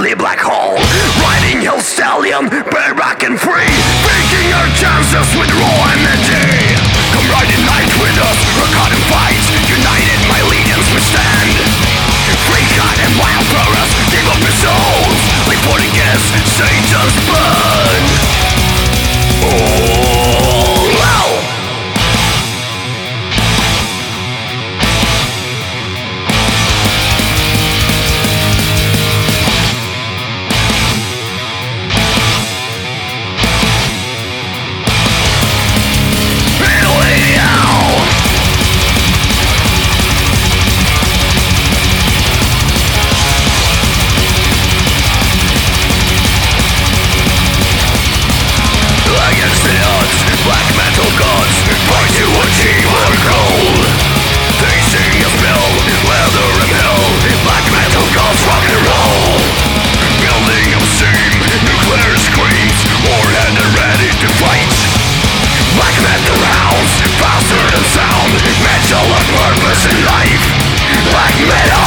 ugly black hole. Riding Hill Stallion, bareback and free, faking our chances with raw energy. Come ride at night with us, rock out and fight. United, my legions we stand. Free cut and wild progress, give up your souls. Like Portuguese, Satan's blood. Oh, wow. Black metal gods fight to achieve our goal. They sing a spell, leather and hell. Black metal gods rock and roll. Building up steam, nuclear screams, warhead and ready to fight. Black metal hounds, faster than sound, metal of purpose in life. Black metal